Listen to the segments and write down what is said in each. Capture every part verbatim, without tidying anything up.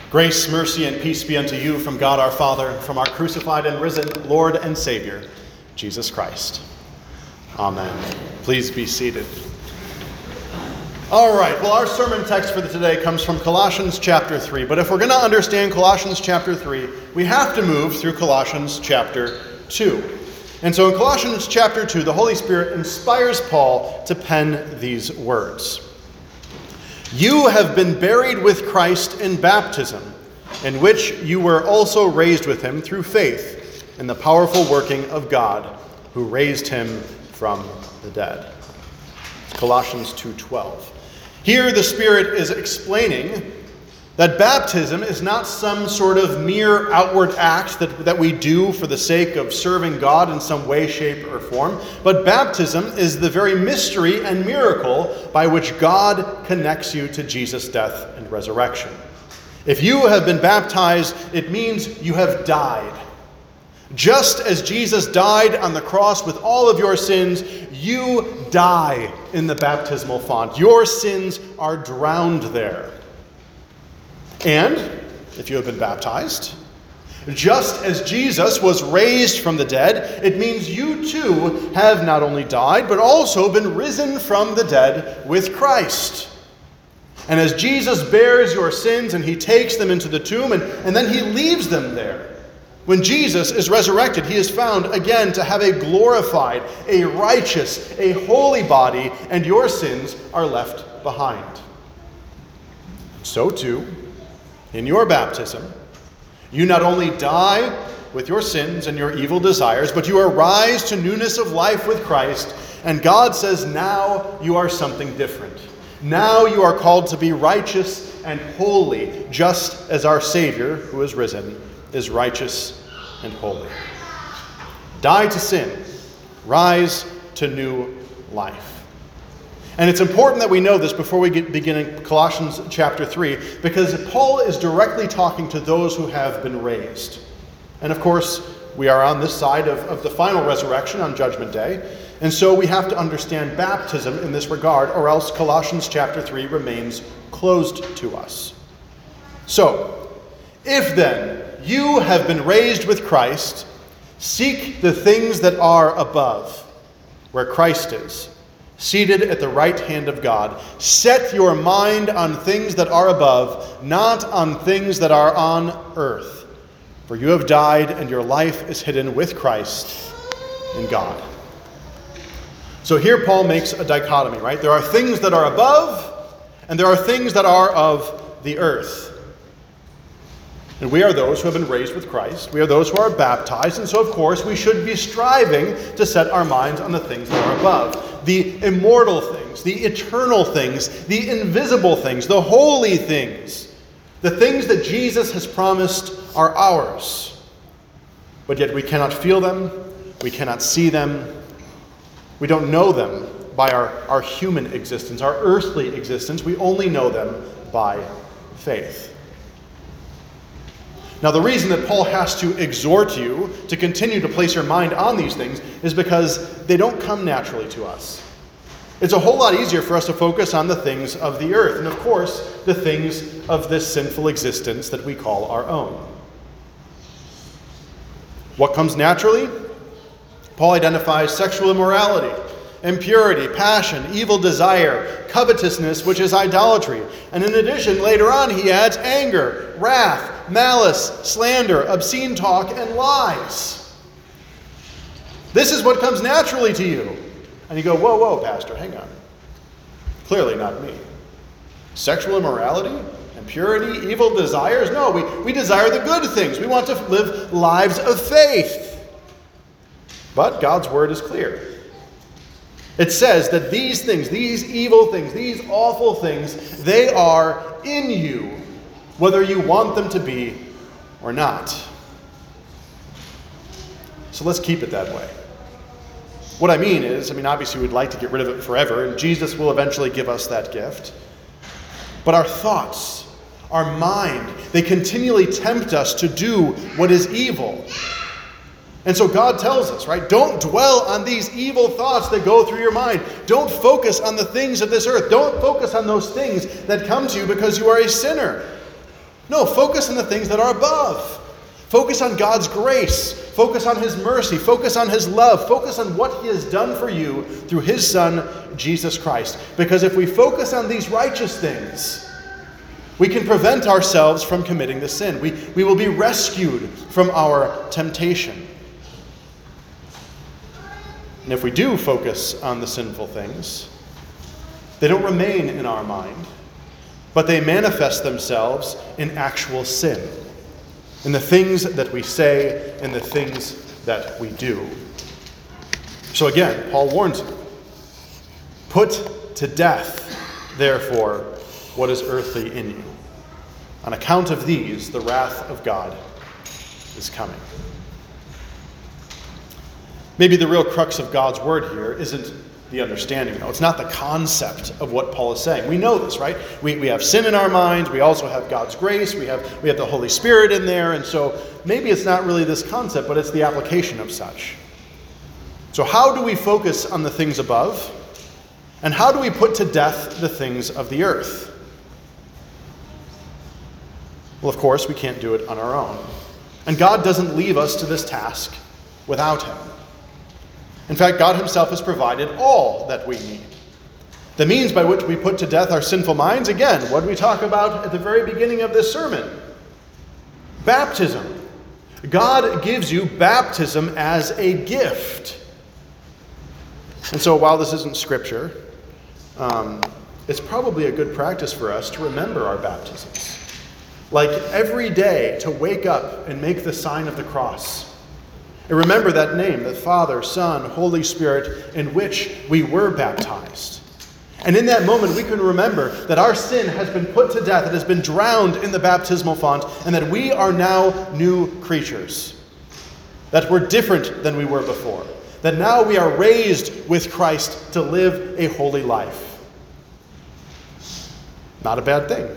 Grace, mercy, and peace be unto you from God our Father, from our crucified and risen Lord and Savior, Jesus Christ. Amen. Please be seated. All right, well, our sermon text for today comes from Colossians chapter three. But if we're going to understand Colossians chapter three, we have to move through Colossians chapter two. And so in Colossians chapter two, the Holy Spirit inspires Paul to pen these words. You have been buried with Christ in baptism, in which you were also raised with him through faith in the powerful working of God, who raised him from the dead. Colossians two twelve. Here the Spirit is explaining that baptism is not some sort of mere outward act that, that we do for the sake of serving God in some way, shape, or form, but baptism is the very mystery and miracle by which God connects you to Jesus' death and resurrection. If you have been baptized, it means you have died. Just as Jesus died on the cross with all of your sins, you die in the baptismal font. Your sins are drowned there. And if you have been baptized, just as Jesus was raised from the dead, it means you too have not only died, but also been risen from the dead with Christ. And as Jesus bears your sins and he takes them into the tomb and, and then he leaves them there, when Jesus is resurrected, he is found again to have a glorified, a righteous, a holy body, and your sins are left behind. So too, in your baptism, you not only die with your sins and your evil desires, but you arise to newness of life with Christ, and God says now you are something different. Now you are called to be righteous and holy, just as our Savior, who is risen, is righteous and holy. Die to sin, rise to new life. And it's important that we know this before we get, begin in Colossians chapter three, because Paul is directly talking to those who have been raised. And of course, we are on this side of, of the final resurrection on Judgment Day, and so we have to understand baptism in this regard, or else Colossians chapter three remains closed to us. So, if then you have been raised with Christ, seek the things that are above, where Christ is, seated at the right hand of God. Set your mind on things that are above, not on things that are on earth. For you have died, and your life is hidden with Christ in God. So here Paul makes a dichotomy, right? There are things that are above, and there are things that are of the earth. And we are those who have been raised with Christ. We are those who are baptized. And so, of course, we should be striving to set our minds on the things that are above. The immortal things, the eternal things, the invisible things, the holy things. The things that Jesus has promised are ours. But yet we cannot feel them. We cannot see them. We don't know them by our, our human existence, our earthly existence. We only know them by faith. Now, the reason that Paul has to exhort you to continue to place your mind on these things is because they don't come naturally to us. It's a whole lot easier for us to focus on the things of the earth, and of course, the things of this sinful existence that we call our own. What comes naturally? Paul identifies sexual immorality, impurity, passion, evil desire, covetousness, which is idolatry. And in addition, later on, he adds anger, wrath, malice, slander, obscene talk, and lies. This is what comes naturally to you. And you go, whoa, whoa, Pastor, hang on. Clearly not me. Sexual immorality, impurity, evil desires? No, we, we desire the good things. We want to live lives of faith. But God's word is clear. It says that these things, these evil things, these awful things, they are in you, whether you want them to be or not. So let's keep it that way. What I mean is, I mean, obviously we'd like to get rid of it forever, and Jesus will eventually give us that gift. But our thoughts, our mind, they continually tempt us to do what is evil. And so God tells us, right, don't dwell on these evil thoughts that go through your mind. Don't focus on the things of this earth. Don't focus on those things that come to you because you are a sinner. No, focus on the things that are above. Focus on God's grace. Focus on his mercy. Focus on his love. Focus on what he has done for you through his Son, Jesus Christ. Because if we focus on these righteous things, we can prevent ourselves from committing the sin. We, we will be rescued from our temptation. And if we do focus on the sinful things, they don't remain in our mind, but they manifest themselves in actual sin, in the things that we say and the things that we do. So again, Paul warns you, put to death, therefore, what is earthly in you. On account of these, the wrath of God is coming. Maybe the real crux of God's word here isn't the understanding, though. It's not the concept of what Paul is saying. We know this, right? We, we have sin in our minds. We also have God's grace. We have, we have the Holy Spirit in there. And so maybe it's not really this concept, but it's the application of such. So how do we focus on the things above? And how do we put to death the things of the earth? Well, of course, we can't do it on our own. And God doesn't leave us to this task without him. In fact, God himself has provided all that we need. The means by which we put to death our sinful minds, again, what did we talk about at the very beginning of this sermon? Baptism. God gives you baptism as a gift. And so while this isn't scripture, um, it's probably a good practice for us to remember our baptisms. Like every day to wake up and make the sign of the cross. And remember that name, the Father, Son, Holy Spirit, in which we were baptized. And in that moment, we can remember that our sin has been put to death, it has been drowned in the baptismal font, and that we are now new creatures. That we're different than we were before. That now we are raised with Christ to live a holy life. Not a bad thing.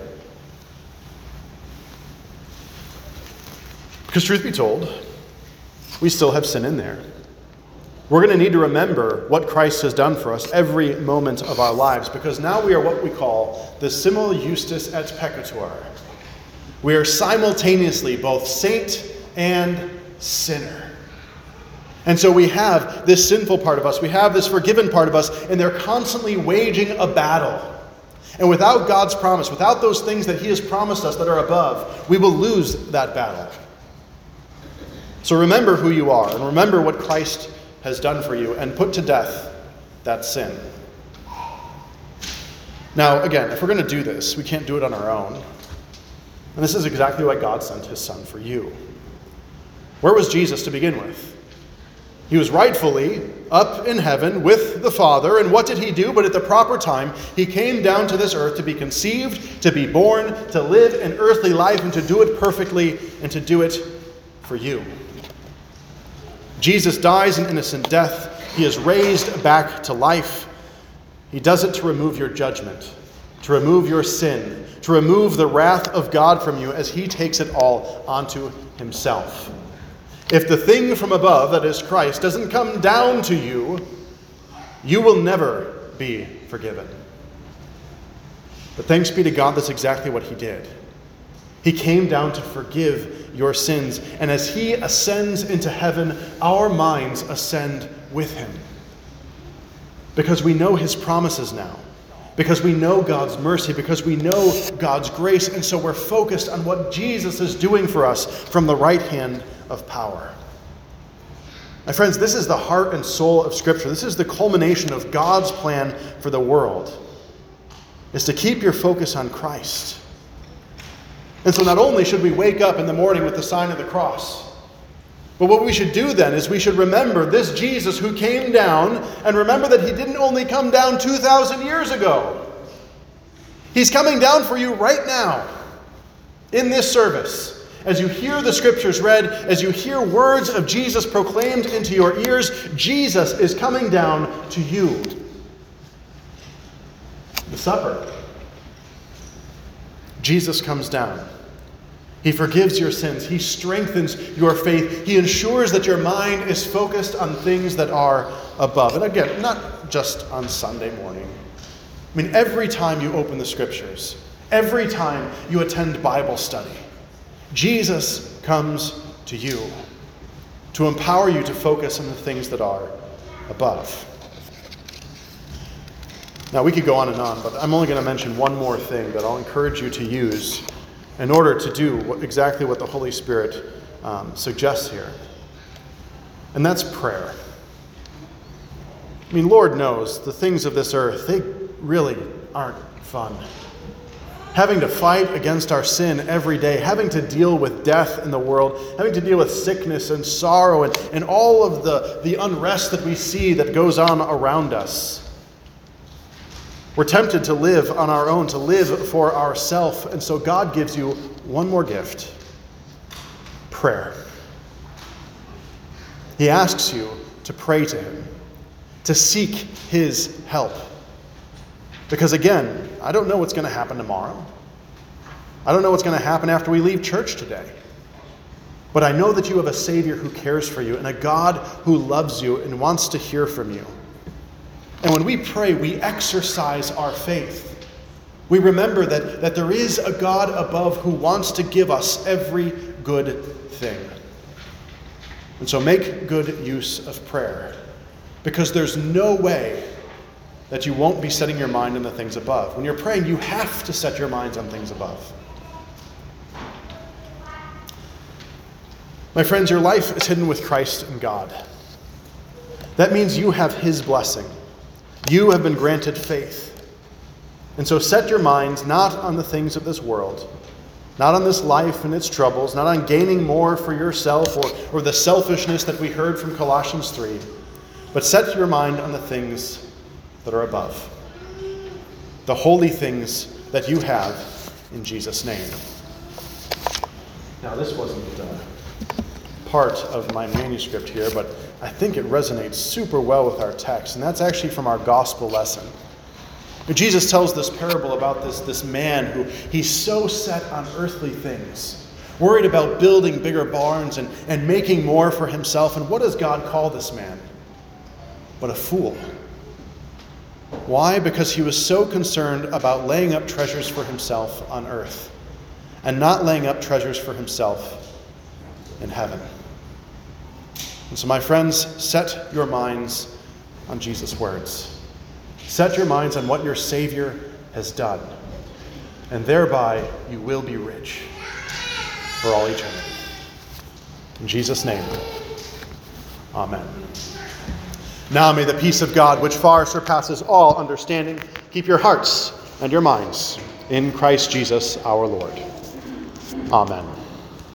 Because truth be told, we still have sin in there. We're going to need to remember what Christ has done for us every moment of our lives, because now we are what we call the simul justus et peccator. We are simultaneously both saint and sinner. And so we have this sinful part of us, we have this forgiven part of us, and they're constantly waging a battle. And without God's promise, without those things that he has promised us that are above, we will lose that battle. So remember who you are, and remember what Christ has done for you, and put to death that sin. Now, again, if we're going to do this, we can't do it on our own. And this is exactly why God sent his Son for you. Where was Jesus to begin with? He was rightfully up in heaven with the Father, and what did he do? But at the proper time, he came down to this earth to be conceived, to be born, to live an earthly life, and to do it perfectly, and to do it for you. Jesus dies an innocent death. He is raised back to life. He does it to remove your judgment, to remove your sin, to remove the wrath of God from you as he takes it all onto himself. If the thing from above, that is Christ, doesn't come down to you, you will never be forgiven. But thanks be to God, that's exactly what he did. He came down to forgive your sins. And as he ascends into heaven, our minds ascend with him. Because we know his promises now. Because we know God's mercy. Because we know God's grace. And so we're focused on what Jesus is doing for us from the right hand of power. My friends, this is the heart and soul of Scripture. This is the culmination of God's plan for the world. Is to keep your focus on Christ. And so not only should we wake up in the morning with the sign of the cross, but what we should do then is we should remember this Jesus who came down, and remember that he didn't only come down two thousand years ago. He's coming down for you right now in this service. As you hear the scriptures read, as you hear words of Jesus proclaimed into your ears, Jesus is coming down to you. The supper. Jesus comes down. He forgives your sins. He strengthens your faith. He ensures that your mind is focused on things that are above. And again, not just on Sunday morning. I mean, every time you open the scriptures, every time you attend Bible study, Jesus comes to you to empower you to focus on the things that are above. Now, we could go on and on, but I'm only going to mention one more thing that I'll encourage you to use in order to do what, exactly what the Holy Spirit um, suggests here. And that's prayer. I mean, Lord knows the things of this earth, they really aren't fun. Having to fight against our sin every day, having to deal with death in the world, having to deal with sickness and sorrow and, and all of the, the unrest that we see that goes on around us. We're tempted to live on our own, to live for ourselves, and so God gives you one more gift: prayer. He asks you to pray to him, to seek his help. Because again, I don't know what's going to happen tomorrow. I don't know what's going to happen after we leave church today. But I know that you have a Savior who cares for you and a God who loves you and wants to hear from you. And when we pray, we exercise our faith. We remember that, that there is a God above who wants to give us every good thing. And so make good use of prayer, because there's no way that you won't be setting your mind on the things above. When you're praying, you have to set your minds on things above. My friends, your life is hidden with Christ in God. That means you have his blessing. You have been granted faith. And so set your minds not on the things of this world, not on this life and its troubles, not on gaining more for yourself or, or the selfishness that we heard from Colossians three, but set your mind on the things that are above, the holy things that you have in Jesus' name. Now, this wasn't uh, part of my manuscript here, but I think it resonates super well with our text, and that's actually from our gospel lesson. Jesus tells this parable about this, this man who he's so set on earthly things, worried about building bigger barns and, and making more for himself. And what does God call this man? But a fool. Why? Because he was so concerned about laying up treasures for himself on earth and not laying up treasures for himself in heaven. And so, my friends, set your minds on Jesus' words. Set your minds on what your Savior has done, and thereby you will be rich for all eternity. In Jesus' name, amen. Now may the peace of God, which far surpasses all understanding, keep your hearts and your minds in Christ Jesus our Lord. Amen.